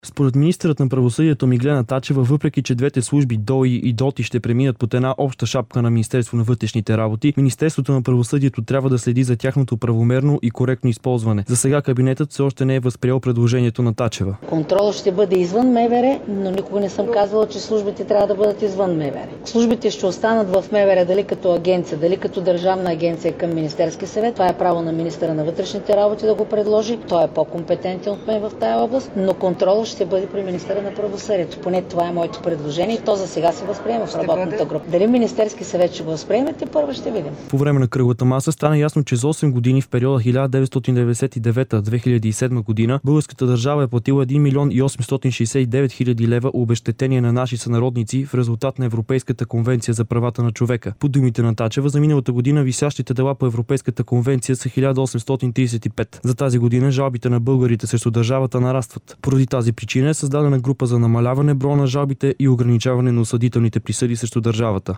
Според министърът на правосъдието Миглена Тачева, въпреки че двете служби ДОИ и ДОТИ ще преминат под една обща шапка на Министерство на вътрешните работи, Министерството на правосъдието трябва да следи за тяхното правомерно и коректно използване. За сега кабинетът все още не е възприел предложението на Тачева. Контролът ще бъде извън МВР, но никога не съм казвала, че службите трябва да бъдат извън МВР. Службите ще останат в МВР, дали като агенция, дали като държавна агенция към Министерски съвет. Това е право на министъра на вътрешните работи да го предложи. Той е по-компетентен от мен в тая област, но контролът ще бъде при министъра на правосъдието. Поне това е моето предложение и то за сега се възприема в работната група. Дали Министерски съвет ще го възприемете, първо ще видим. По време на кръглата маса стана ясно, че за 8 години в периода 1999-2007 година българската държава е платила 1 милион и 869 хиляди лева обезщетение на наши сънародници в резултат на Европейската конвенция за правата на човека. По думите на Тачева, за миналата година висящите дела по Европейската конвенция са 1835. За тази година жалбите на българите срещу държавата нарастват. Поради тази причина е създадена група за намаляване броя на жалбите и ограничаване на осъдителните присъди срещу държавата.